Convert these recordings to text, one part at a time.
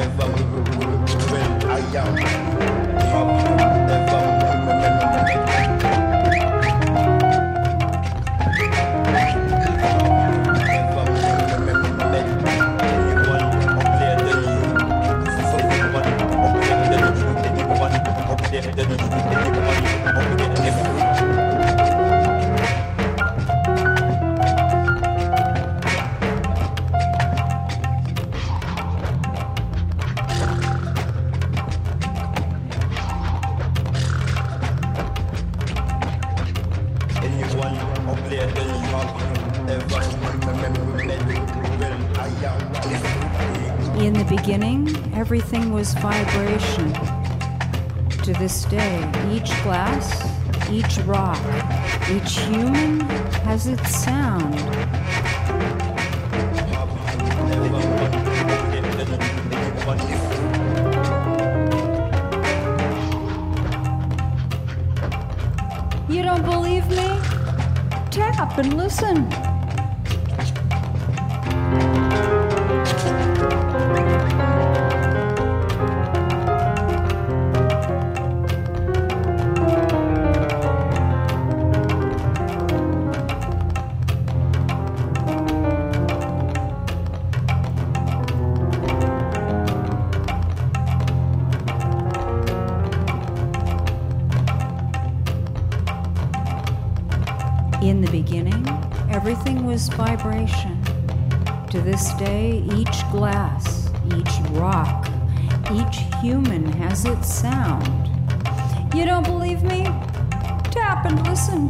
In the beginning, everything was vibration. To this day, each glass, each rock, each human has its sound. You don't believe me? Tap and listen. In the beginning, everything was vibration. To this day, each glass, each rock, each human has its sound. You don't believe me? Tap and listen.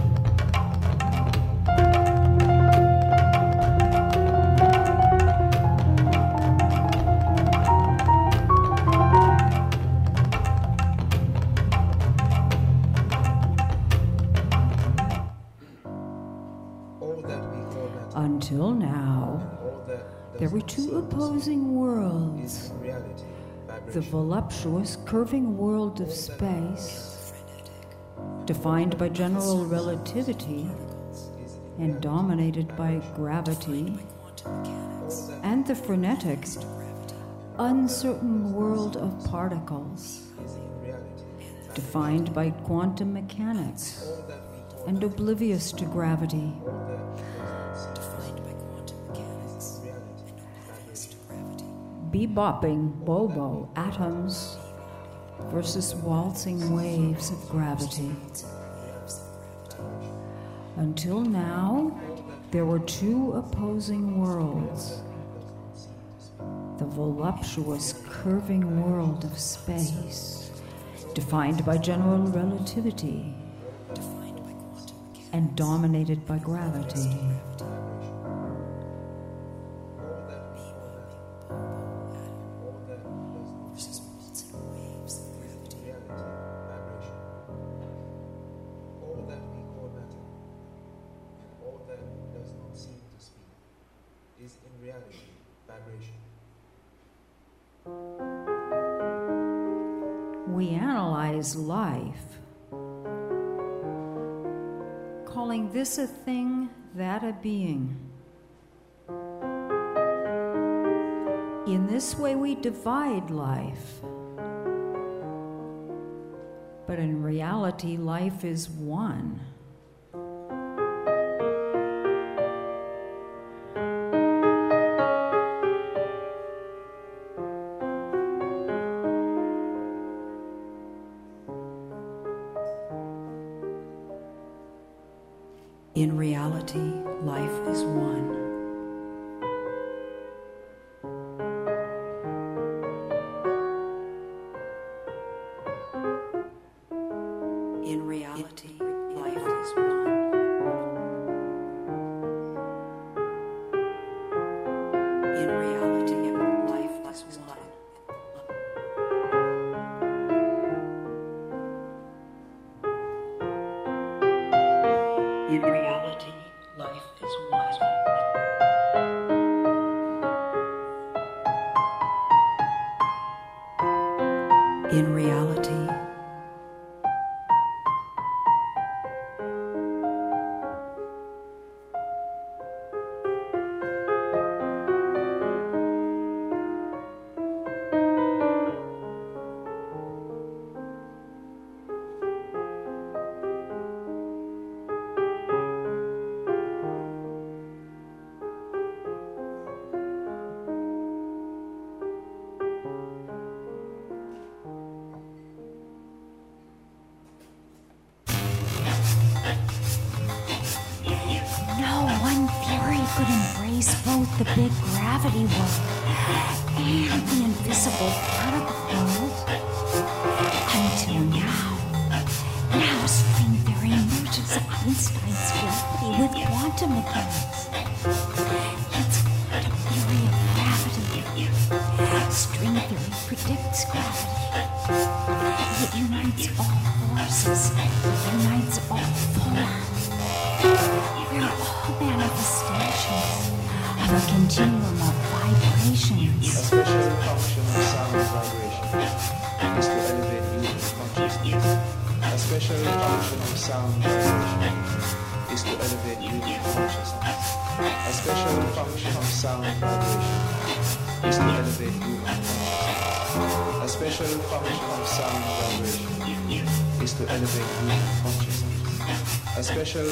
Until now, there were two opposing worlds. The voluptuous, curving world of space, defined by general relativity and dominated by gravity, and the frenetic, uncertain world of particles, defined by quantum mechanics and oblivious to gravity. Bebopping bobo atoms versus waltzing waves of gravity. Until now, there were two opposing worlds. The voluptuous, curving world of space, defined by general relativity and dominated by gravity. We analyze life, calling this a thing, that a being. In this way we divide life, but in reality life is one. In reality, life is one. In reality, life is one. In reality, life is one. In reality, life is one. In reality, the big gravity work and the invisible particle world. Until now. Now string theory merges Einstein's gravity with quantum mechanics. It's quantum theory of gravity. String theory predicts gravity. It unites all forces. It unites all forms. We're all manifestations of a continuum of vibrations. A special function of sound vibration is to elevate human consciousness. A special function of sound vibration is to elevate human consciousness. A special function of sound vibration is to elevate human consciousness. A special function of sound vibration is to elevate human consciousness. A special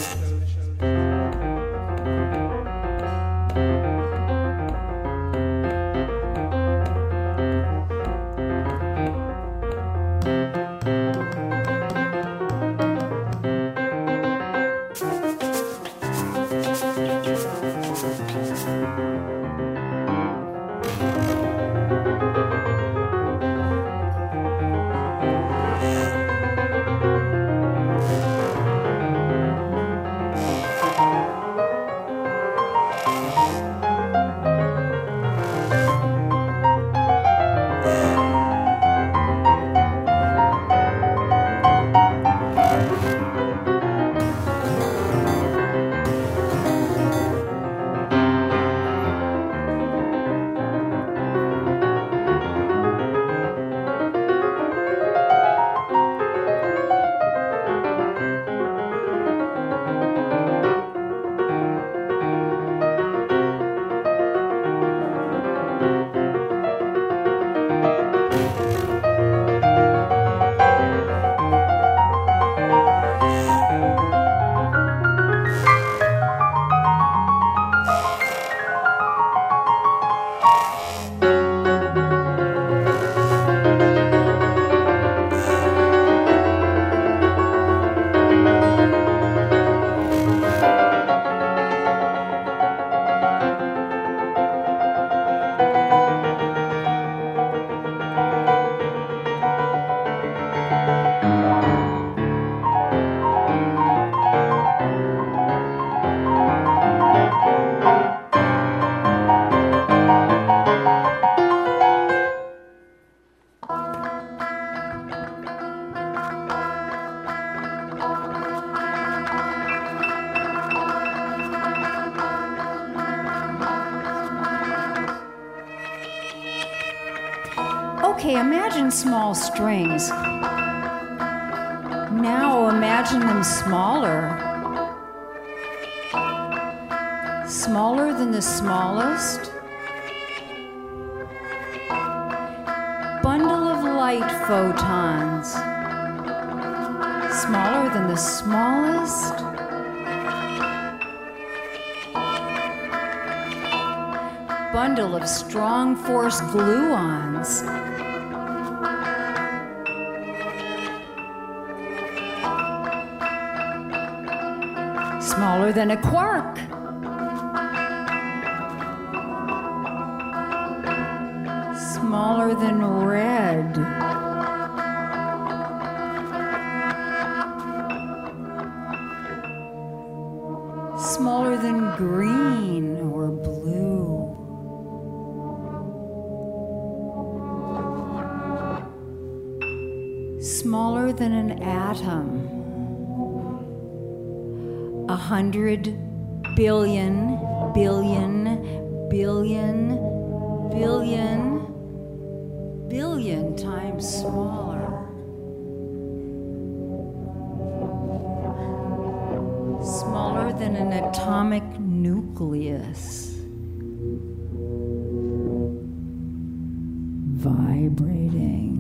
Okay, imagine small strings. Now imagine them smaller. Smaller than the smallest. Bundle of light photons. Smaller than the smallest. Bundle of strong force gluons. Smaller than a quark. Smaller than red. Smaller than green or blue. Smaller than an atom. 100 billion, billion, billion, billion, billion times smaller. Smaller than an atomic nucleus. Vibrating.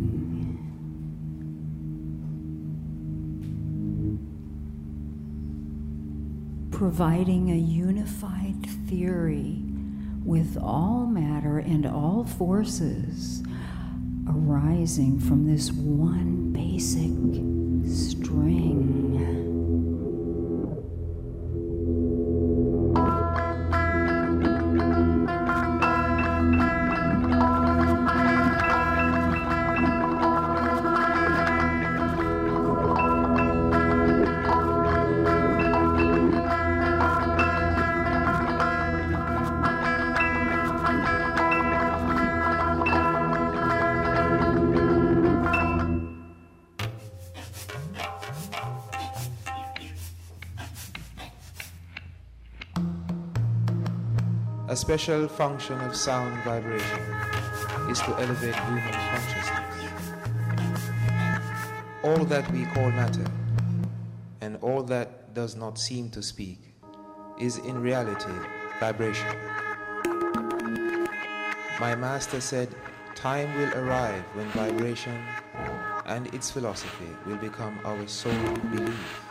Providing a unified theory with all matter and all forces arising from this one basic string. special function of sound vibration is to elevate human consciousness. All that we call matter, and all that does not seem to speak, is in reality vibration. My master said, time will arrive when vibration and its philosophy will become our sole belief.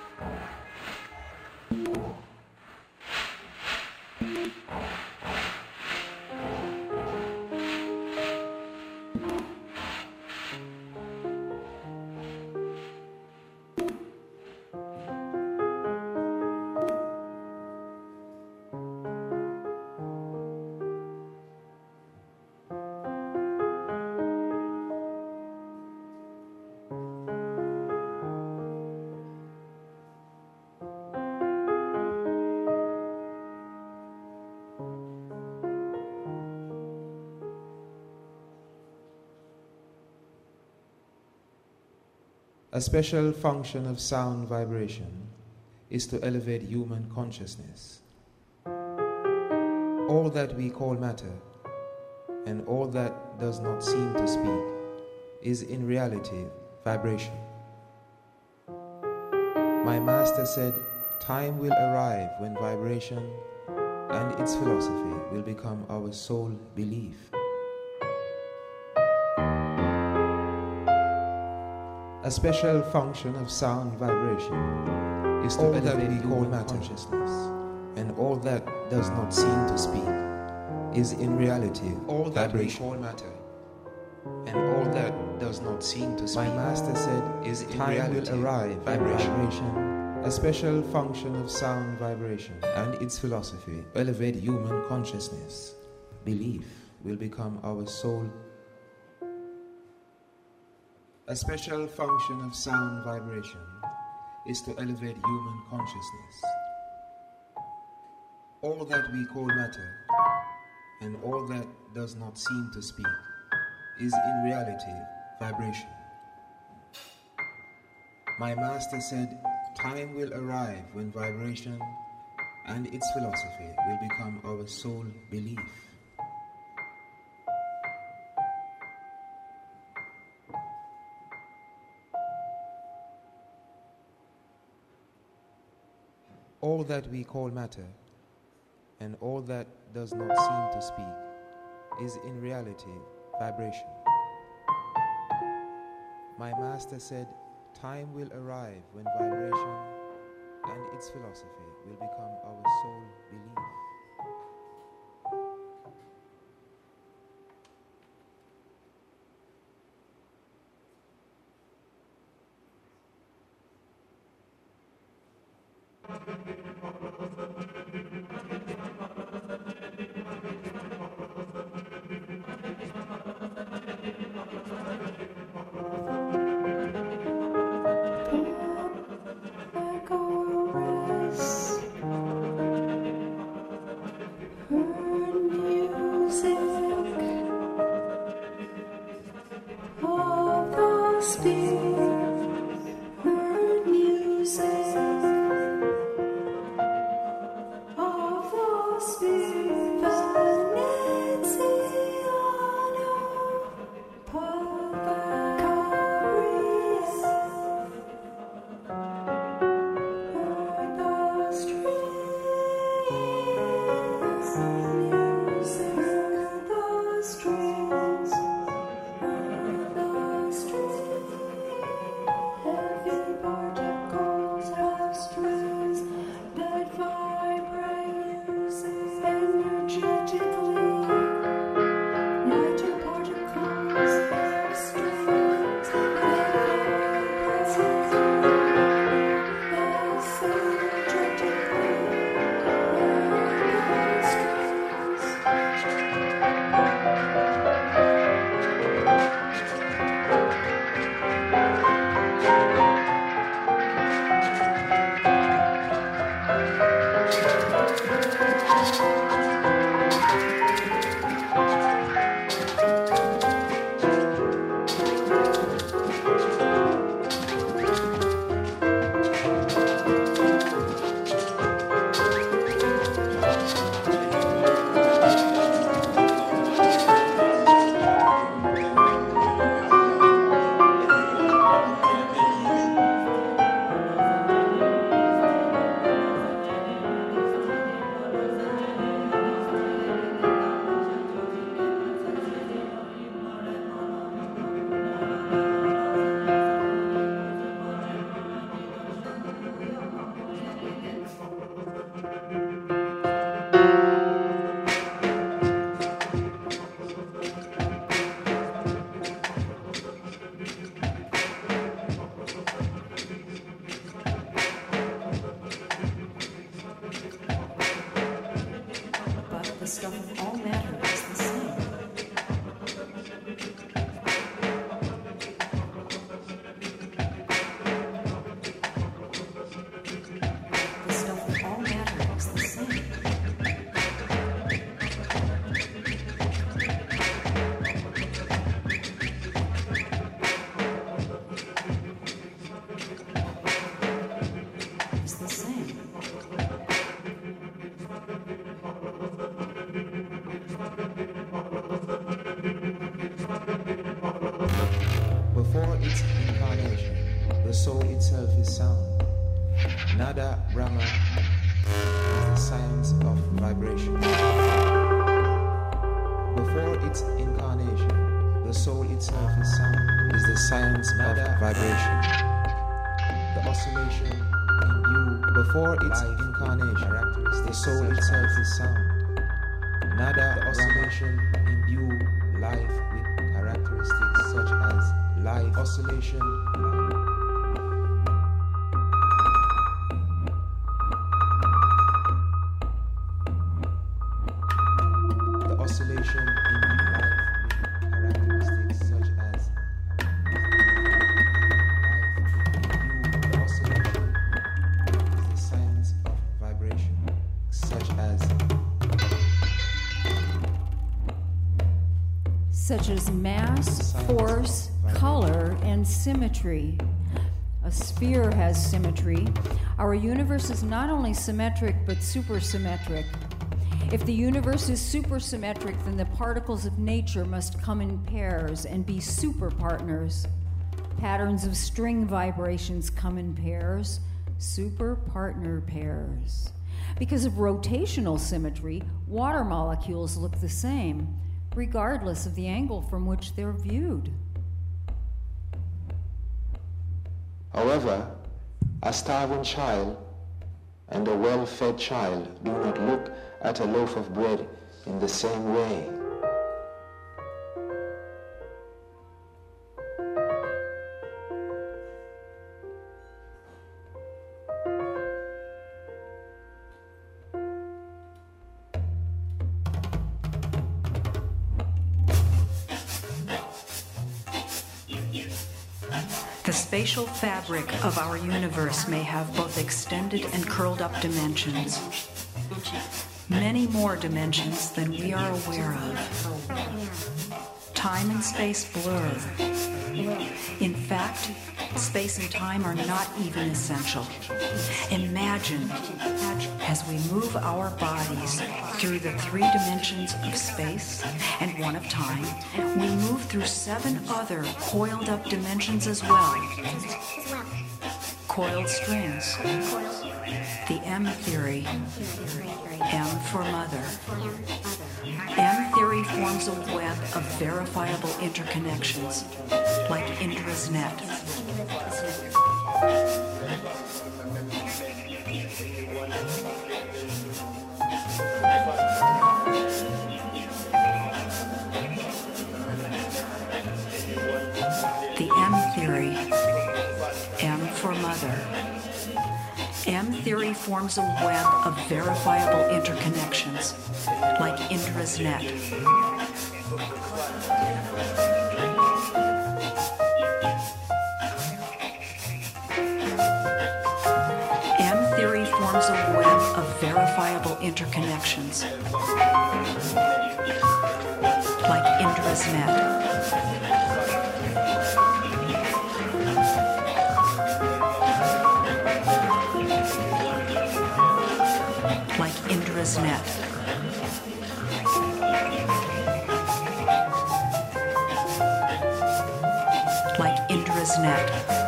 A special function of sound vibration is to elevate human consciousness. All that we call matter, and all that does not seem to speak, is in reality vibration. My master said, time will arrive when vibration and its philosophy will become our sole belief. A special function of sound vibration is to elevate human consciousness, and all that does not seem to speak is in reality all that we call matter, and all that does not seem to speak. My master said, is in time will arrive vibration. A special function of sound vibration and its philosophy elevate human consciousness. Belief will become our sole. A special function of sound vibration is to elevate human consciousness. All that we call matter, and all that does not seem to speak, is in reality vibration. My master said, time will arrive when vibration and its philosophy will become our sole belief. All that we call matter, and all that does not seem to speak, is in reality vibration. My master said, time will arrive when vibration and its philosophy will become our sole belief. stuff of all matter is the same. The stuff of all matter is the same. It's the same. Before its incarnation, the soul itself is sound. Nada Brahma is the science of vibration. Before its incarnation, the soul itself is sound. Is the science of vibration. The oscillation in you before its incarnation, the soul itself is sound. Nada the oscillation imbue life with characteristics such as life oscillation. The oscillation imbue life with characteristics such as the oscillation is the science of vibration, such as mass, force, color, and symmetry. A sphere has symmetry. Our universe is not only symmetric but supersymmetric. If the universe is supersymmetric, then the particles of nature must come in pairs and be super partners. Patterns of string vibrations come in pairs, super partner pairs. Because of rotational symmetry, water molecules look the same, regardless of the angle from which they're viewed. However, a starving child and a well-fed child do not look at a loaf of bread in the same way. The spatial fabric of our universe may have both extended and curled up dimensions. Many more dimensions than we are aware of. Time and space blur. In fact, space and time are not even essential. Imagine as we move our bodies through the 3 dimensions of space and 1 of time, we move through 7 other coiled up dimensions as well. Coiled strings. The M theory. M for mother. M theory forms a web of verifiable interconnections, like Indra's net. The M theory. M for mother. M theory forms a web of verifiable interconnections, like Indra's net. M theory forms a web of verifiable interconnections, like Indra's net. Like Indra's net. Like Indra's net.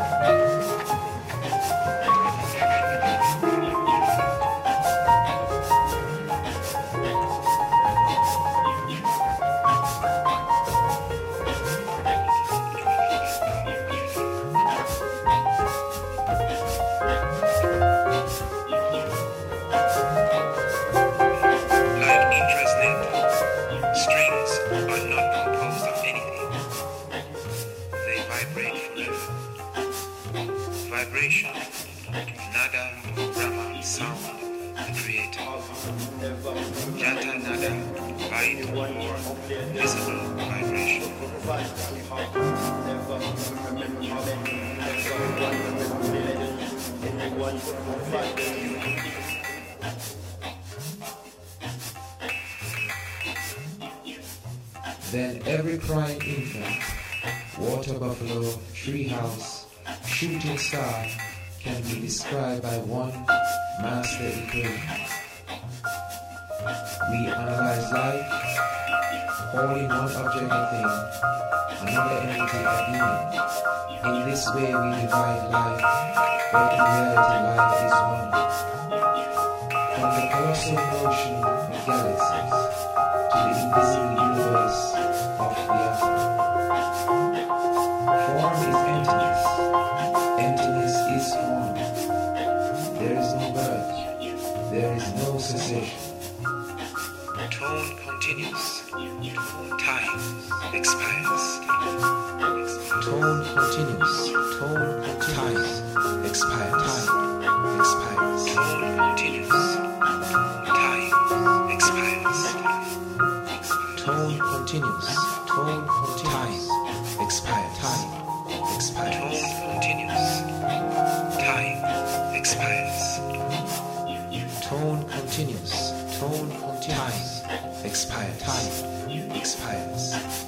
Vibration, Nada, Brahma, sound, the creator. Jata Nada, provide more visible vibration. Then every crying infant, water buffalo, treehouse, shooting star can be described by one master equation. We analyze life, calling one object a thing, another entity a being. In this way we divide life, where in reality life is one. From the colossal motion of galaxies to the invisible universe of the atom. Form is emptiness. Emptiness is form. There is no birth. There is no cessation. Tone continues. Time expires. Tone continues. Tone continues. Time expires. Time expires. Tone continues. Time expires. Tone continues. Tone continues. Time expires. Time expires. Tone continues. Time expires. Tone continues. Tone continues. Time expires. Time expires.